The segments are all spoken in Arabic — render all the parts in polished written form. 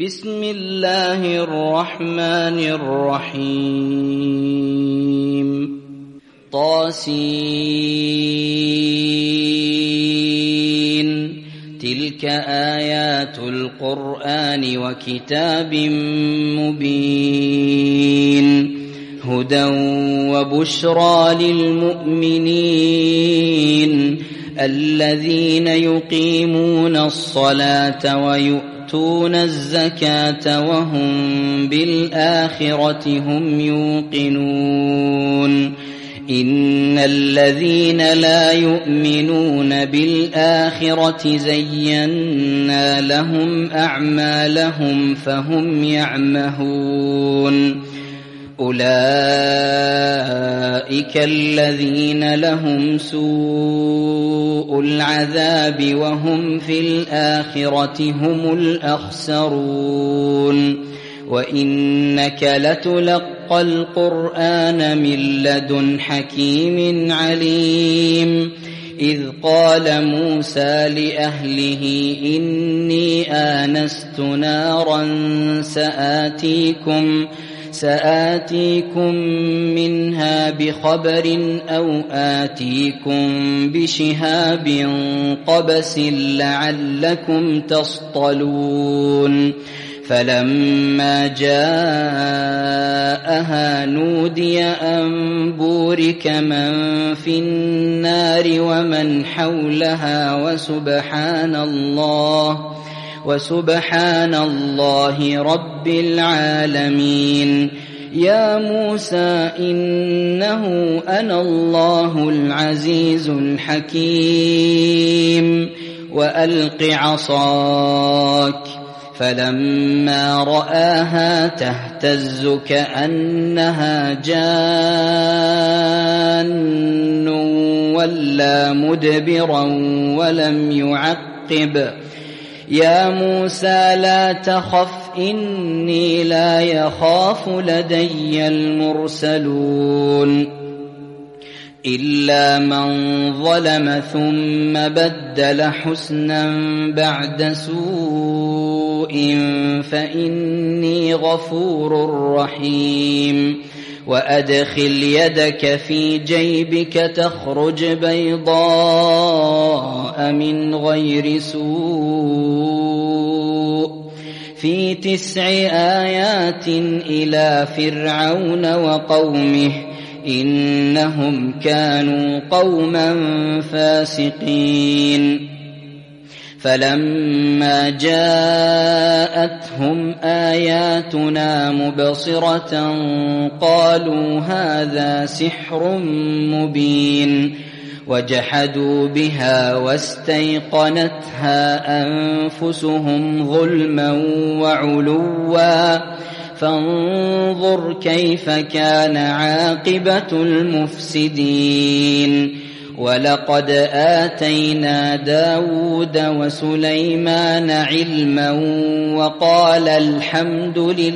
بسم الله الرحمن الرحيم طاسين تلك آيات القرآن وكتاب مبين هدى وبشرى للمؤمنين الذين يقيمون الصلاة ويؤتون الزكاة وهم بالآخرة هم يوقنون إن الذين لا يؤمنون بالآخرة زينا لهم أعمالهم فهم يعمهون أولئك الذين لهم سوء العذاب وهم في الآخرة هم الأخسرون وإنك لتلقى القرآن من لدن حكيم عليم إذ قال موسى لأهله إني آنست نارا سآتيكم منها بخبر أو آتيكم بشهاب قبس لعلكم تصطلون فلما جاءها نودي أن بورك من في النار ومن حولها وسبحان الله رب العالمين يا موسى إنه أنا الله العزيز الحكيم وألق عصاك فلما رآها تهتز كأنها جان ولا مدبرا ولم يعقب يا موسى لا تخف إني لا يخاف لدي المرسلون إلا من ظلم ثم بدل حسنا بعد سوء فإني غفور رحيم وأدخل يدك في جيبك تخرج بيضاء من غير سوء في 9 آيات إلى فرعون وقومه إنهم كانوا قوما فاسقين فلما جاءتهم آياتنا مبصرة قالوا هذا سحر مبين وجحدوا بها واستيقنتها أنفسهم ظلما وعلوا فانظر كيف كان عاقبة المفسدين ولقد آتينا داود وسليمان علما وقال الحمد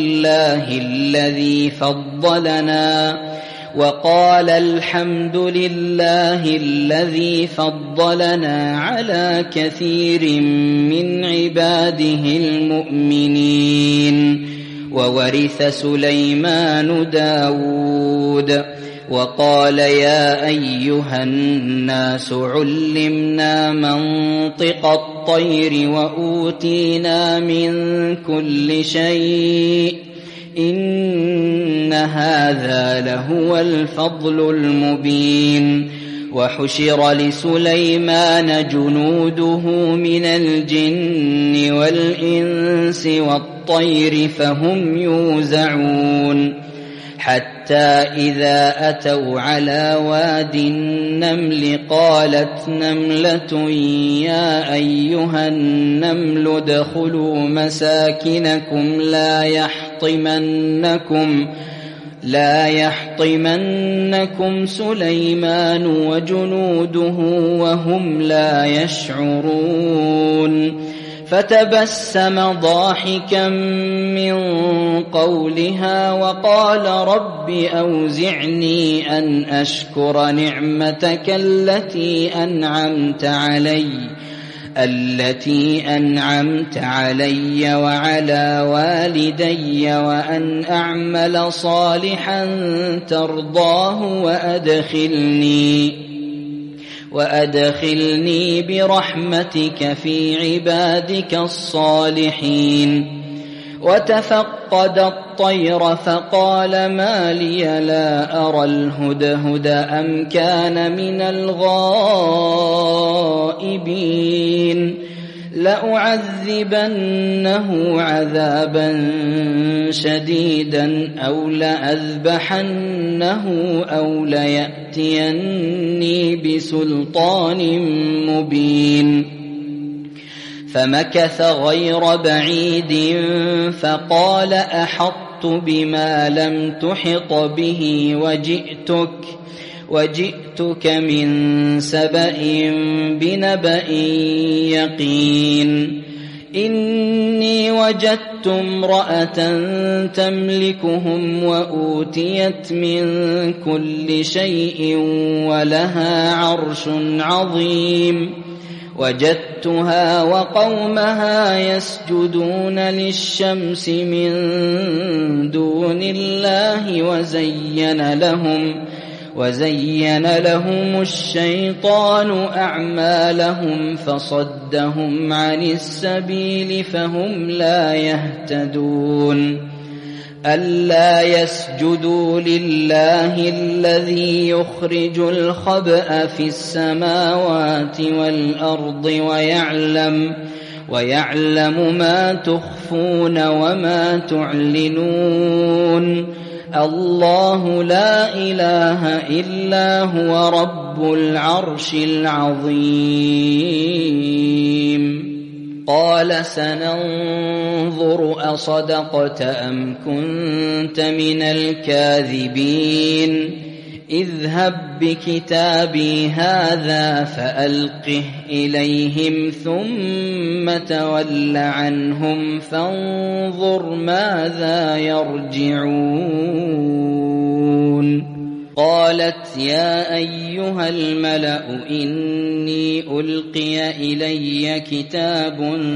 لله الذي فضلنا على كثير من عباده المؤمنين وورث سليمان داود وقال يا أيها الناس علمنا منطق الطير وأوتينا من كل شيء إن هذا لهو الفضل المبين وحشر لسليمان جنوده من الجن والإنس والطير فهم يوزعون حتى إذا أتوا على واد النمل قالت نملة يا أيها النمل ادخلوا مساكنكم لا يحطمنكم سليمان وجنوده وهم لا يشعرون فتبسم ضاحكا من قولها وقال رب أوزعني أن أشكر نعمتك التي أنعمت علي التي أنعمت علي وعلى والدي وأن أعمل صالحا ترضاه وأدخلني برحمتك في عبادك الصالحين. وتفقد الطير فقال ما لي لا أرى الهدهد أم كان من الغائبين لأعذبنه عذابا شديدا أو لأذبحنه أو ليأتيني بسلطان مبين. فمكث غير بعيد فقال أحطت بما لم تحط به وجئتك من سبأ بنبأ يقين. إني وجدت امرأة تملكهم وأوتيت من كل شيء ولها عرش عظيم. وجدتها وقومها يسجدون للشمس من دون الله وزين لهم الشيطان أعمالهم فصدهم عن السبيل فهم لا يهتدون. ألا يسجدوا لله الذي يخرج الخبأ في السماوات والأرض ويعلم ما تخفون وما تعلنون. الله لا إله إلا هو رب العرش العظيم. قال سننظر أصدقت أم كنت من الكاذبين. اذهب بكتابي هذا فألقه إليهم ثم تول عنهم فانظر ماذا يرجعون. قالت يا أيها الملأ إني ألقي إلي كتاب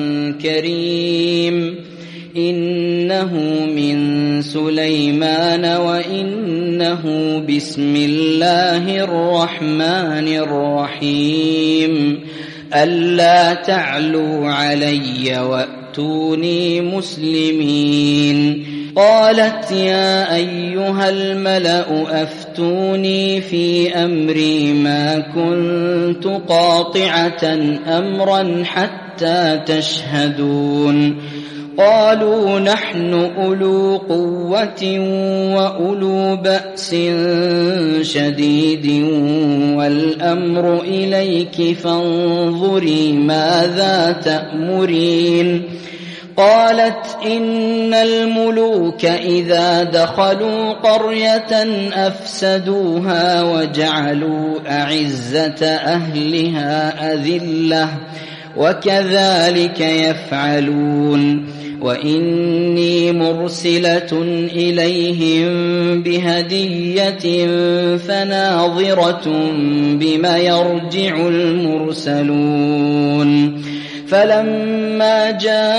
كريم إنه من سليمان وإنه بسم الله الرحمن الرحيم ألا تعلوا علي وأتوني مسلمين. قالت يا أيها الملأ أفتوني في أمري ما كنت قاطعة أمرا حتى تشهدون. قالوا نحن أولو قوة وأولو بأس شديد والأمر إليك فانظري ماذا تأمرين. قالت إن الملوك إذا دخلوا قرية أفسدوها وجعلوا أعزة أهلها أذلة وكذلك يفعلون. وإني مرسلة إليهم بهدية فناظرة بما يرجع المرسلون. فلما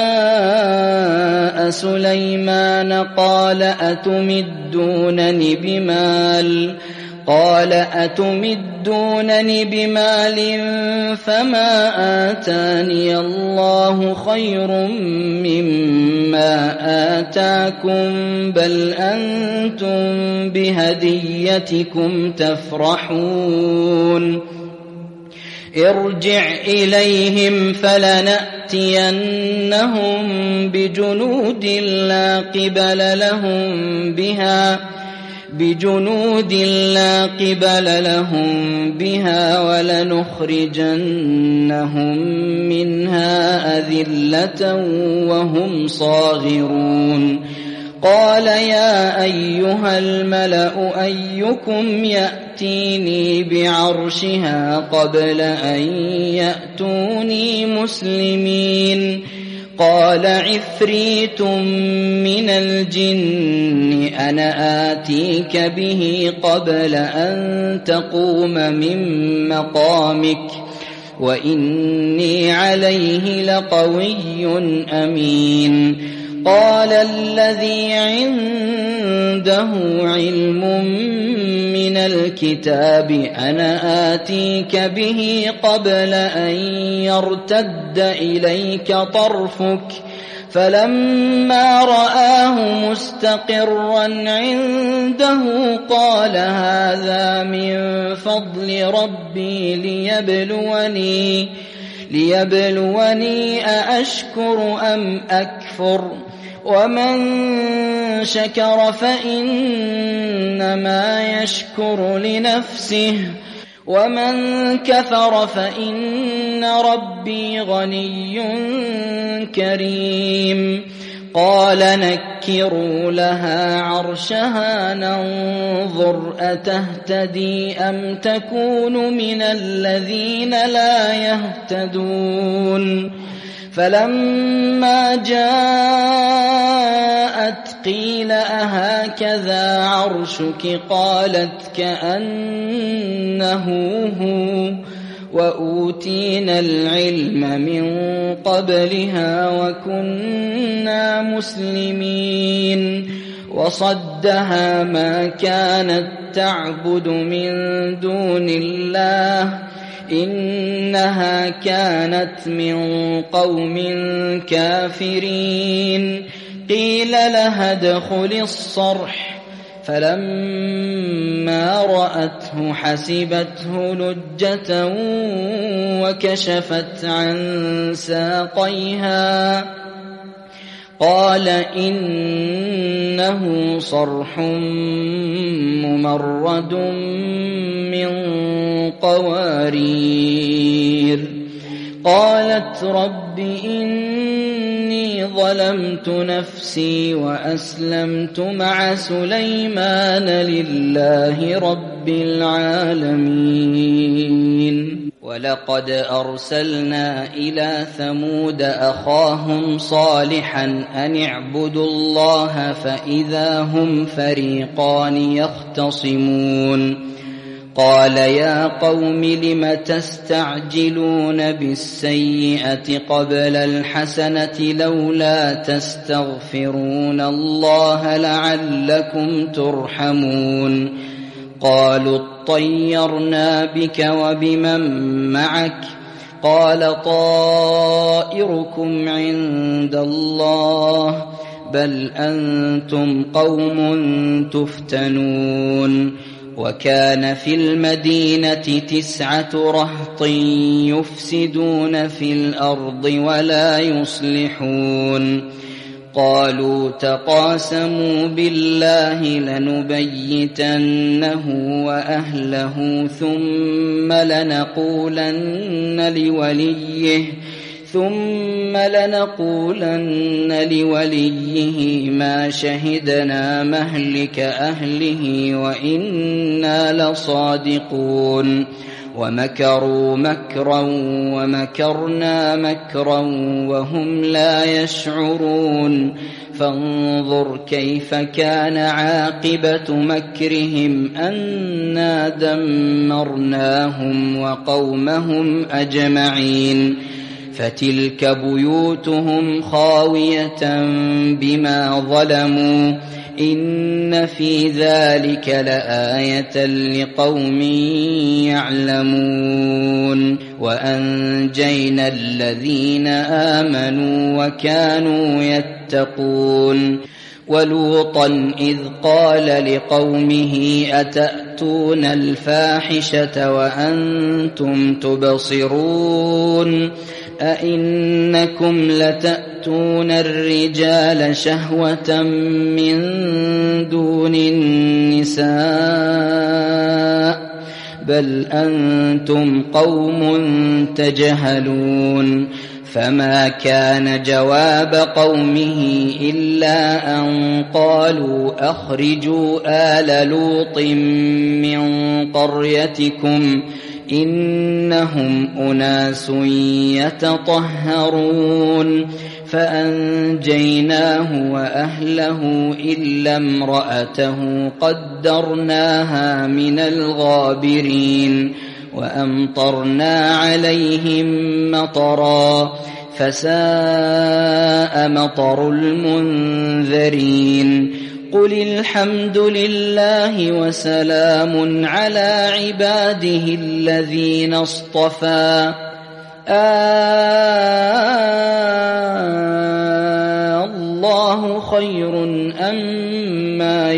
جاء سليمان قال أتمدونني بمال فما آتاني الله خير مما آتاكم بل أنتم بهديتكم تفرحون. ارجع إليهم فلنأتينهم بجنود لا قبل لهم بها ولنخرجنهم منها أذلة وهم صاغرون. قال يا أيها الملأ أيكم يأتيني بعرشها قبل أن يأتوني مسلمين. قال عفريت من الجن أنا آتيك به قبل أن تقوم من مقامك وإني عليه لقوي أمين. قال الذي عنده علم من الكتاب أنا آتيك به قبل أن يرتد إليك طرفك فلما رآه مستقرا عنده قال هذا من فضل ربي ليبلوني أأشكر أم أكفر ومن شكر فإنما يشكر لنفسه ومن كفر فإن ربي غني كريم. قال نكروا لها عرشها ننظر أتهتدي أم تكون من الذين لا يهتدون. فلما جاءت قيل أهكذا عرشك قالت كأنه هو وأوتينا العلم من قبلها وكنا مسلمين. وصدها ما كانت تعبد من دون الله إنها كانت من قوم كافرين. قيل لها ادخل الصرح فلما رأته حسبته لجة وكشفت عن ساقيها قال إنه صرح ممرد من قوارير. قالت رب إني ظلمت نفسي وأسلمت مع سليمان لله رب العالمين. ولقد أرسلنا إلى ثمود أخاهم صالحا أن اعبدوا الله فإذا هم فريقان يختصمون. قال يا قوم لم تستعجلون بالسيئة قبل الحسنة لولا تستغفرون الله لعلكم ترحمون. قالوا اطيرنا بك وبمن معك قال طائركم عند الله بل أنتم قوم تفتنون. وكان في المدينة 9 رهط يفسدون في الأرض ولا يصلحون. قالوا تقاسموا بالله لنبيتنه وأهله ثم لنقولن لوليه ما شهدنا مهلك أهله وإنا لصادقون. ومكروا مكرا ومكرنا مكرا وهم لا يشعرون. فانظر كيف كان عاقبة مكرهم أنا دمرناهم وقومهم أجمعين. فتلك بيوتهم خاوية بما ظلموا إن في ذلك لآية لقوم يعلمون. وأنجينا الذين آمنوا وكانوا يتقون. ولوطا إذ قال لقومه أتأتون الفاحشة وأنتم تبصرون أئنكم لتأتون الرجال شهوة من دون النساء بل أنتم قوم تجهلون. فما كان جواب قومه إلا أن قالوا أخرجوا آل لوط من قريتكم إنهم أناس يتطهرون. فأنجيناه وأهله إلا امرأته قدرناها من الغابرين. وأمطرنا عليهم مطرا فساء مطر المنذرين قل الحمد لله وسلام على عباده الذين اصطفى الله خير أما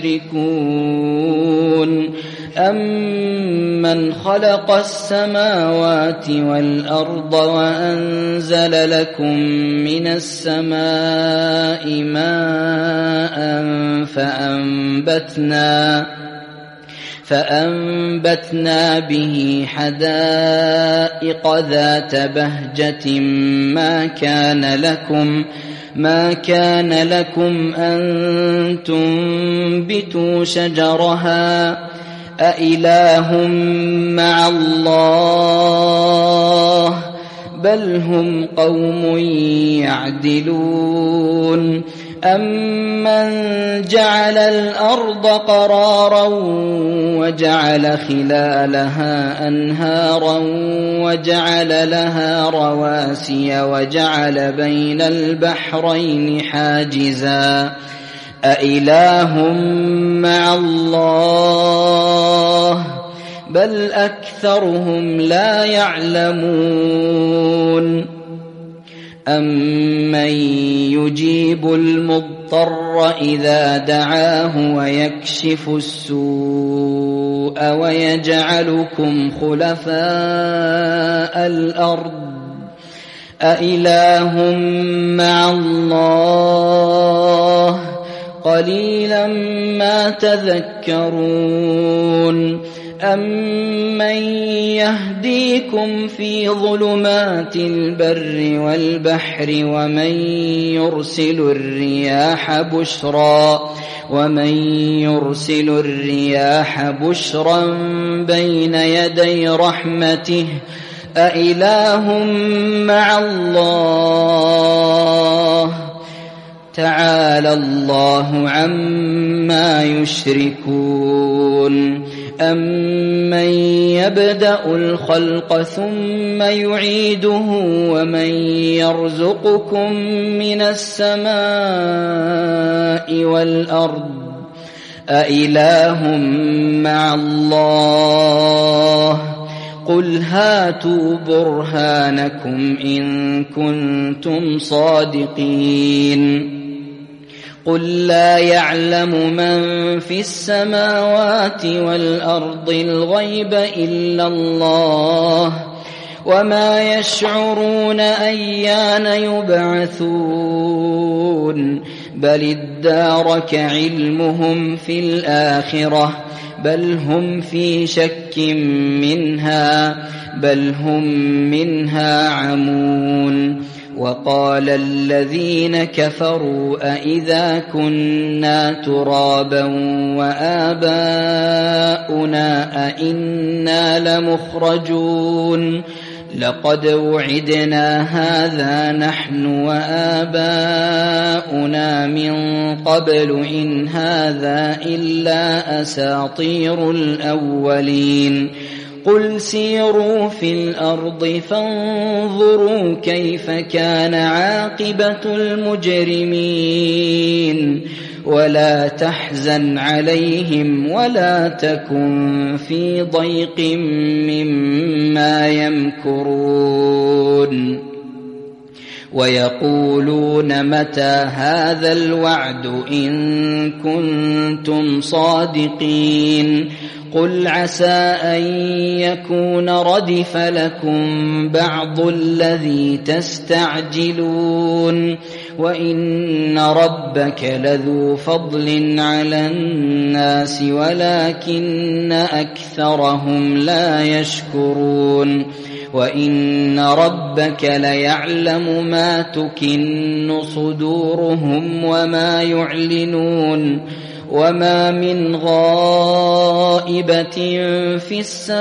يشركون أمن خلق السماوات والأرض وأنزل لكم من السماء ماء فأنبتنا به حدائق ذات بهجة ما كان لكم أن تنبتوا شجرها أإله مع الله بل هم قوم يعدلون أمن جعل الأرض قرارا وجعل خلالها أنهارا وجعل لها رواسي وجعل بين البحرين حاجزا أإله مع الله بل أكثرهم لا يعلمون أمن يجيب المضطر إذا دعاه ويكشف السوء ويجعلكم خلفاء الأرض أإله مع الله قليلا ما تذكرون أمن يهديكم فيظلمات البر والبحر ومن يرسل الرياح بشرا بين يدي رحمته أإله مع الله تعالى الله عما يشركون أمن يبدأ الخلق ثم يعيده ومن يرزقكم من السماء والأرض أإله مع الله قل هاتوا برهانكم إن كنتم صادقين قل لا يعلم من في السماوات والأرض الغيب إلا الله وما يشعرون أيان يبعثون بل ادارك علمهم في الآخرة بل هم في شك منها بل هم منها عمون وقال الذين كفروا أإذا كنا ترابا وآباؤنا أإنا لمخرجون لقد وعدنا هذا نحن وآباؤنا من قبل إن هذا إلا أساطير الأولين قل سيروا في الأرض فانظروا كيف كان عاقبة المجرمين ولا تحزن عليهم ولا تكن في ضيق مما يمكرون ويقولون متى هذا الوعد إن كنتم صادقين قل عسى أن يكون ردف لكم بعض الذي تستعجلون وإن ربك لذو فضل على الناس ولكن أكثرهم لا يشكرون وإن ربك ليعلم ما تكن صدورهم وما يعلنون وما من غائبة في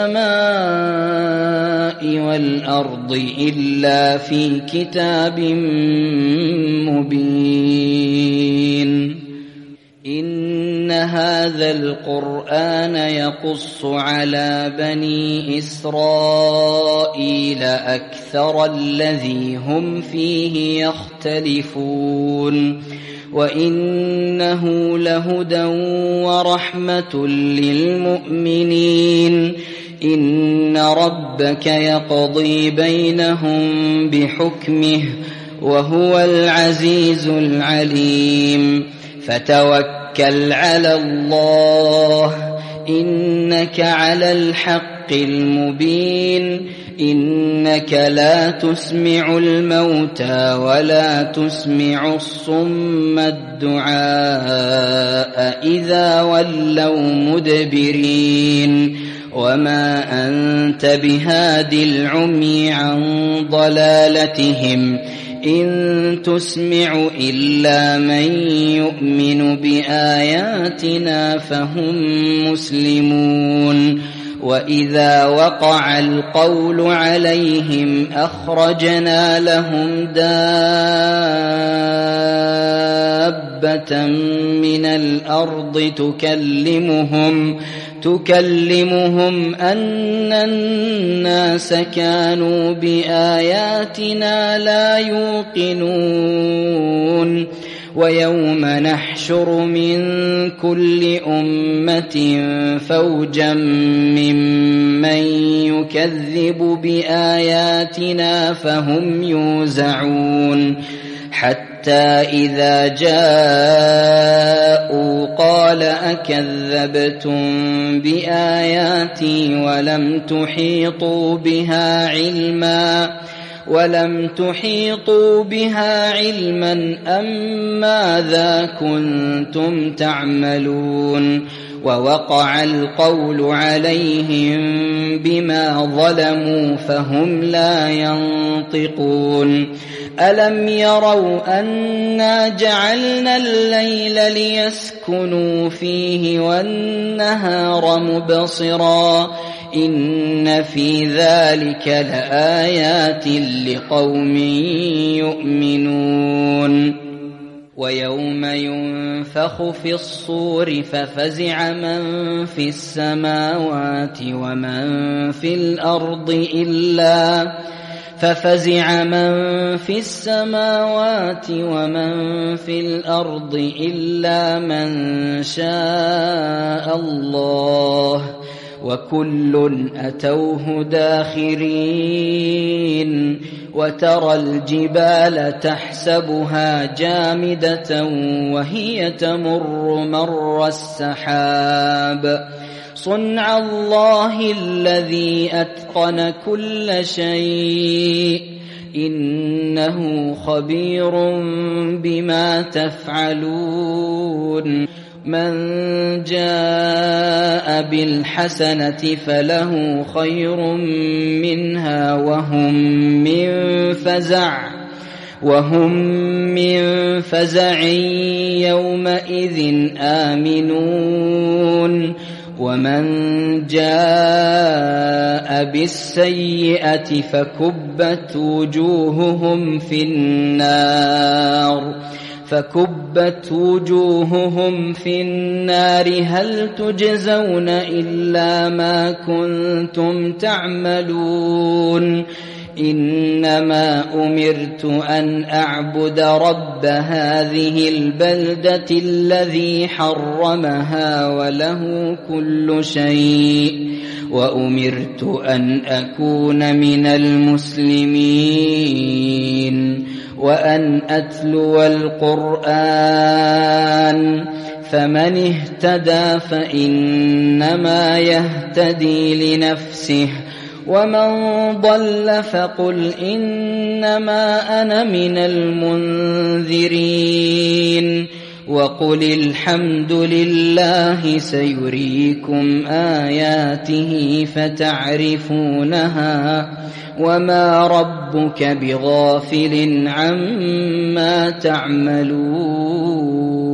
السماء والأرض إلا في كتاب مبين إن هذا القرآن يقص على بني إسرائيل أكثر الذي هم فيه يختلفون وإنه لهدى ورحمة للمؤمنين إن ربك يقضي بينهم بحكمه وهو العزيز العليم فتوكل على الله إنك على الحق المبين إنك لا تسمع الموتى ولا تسمع الصم الدعاء إذا ولوا مدبرين وما أنت بهاد العمي عن ضلالتهم إن تسمع إلا من يؤمن بآياتنا فهم مسلمون وإذا وقع القول عليهم أخرجنا لهم دابة من الأرض تكلمهم أن الناس كانوا بآياتنا لا يوقنون ويوم نحشر من كل أمة فوجا ممن يكذب بآياتنا فهم يوزعون حتى إذا جاءوا قال أكذبتم بآياتي ولم تحيطوا بها علما أم ماذا كنتم تعملون ووقع القول عليهم بما ظلموا فهم لا ينطقون ألم يروا أنا جعلنا الليل ليسكنوا فيه والنهار مبصرا إن في ذلك لآيات لقوم يؤمنون ويوم ينفخ في الصور ففزع من في السماوات ومن في الأرض إلا من شاء الله وكل أتوه داخرين وترى الجبال تحسبها جامدة وهي تمر مر السحاب صنع الله الذي أتقن كل شيء إنه خبير بما تفعلون من جاء بالحسنة فله خير منها وهم من فزع يومئذ آمنون ومن جاء بالسيئة فكبت وجوههم في النار هل تجزون إلا ما كنتم تعملون إنما أمرت أن أعبد رب هذه البلدة الذي حرمها وله كل شيء وأمرت أن أكون من المسلمين وأن أتلو القرآن فمن اهتدى فإنما يهتدي لنفسه ومن ضل فقل إنما أنا من المنذرين وقل الحمد لله سيريكم آياته فتعرفونها وما ربك بغافل عما تعملون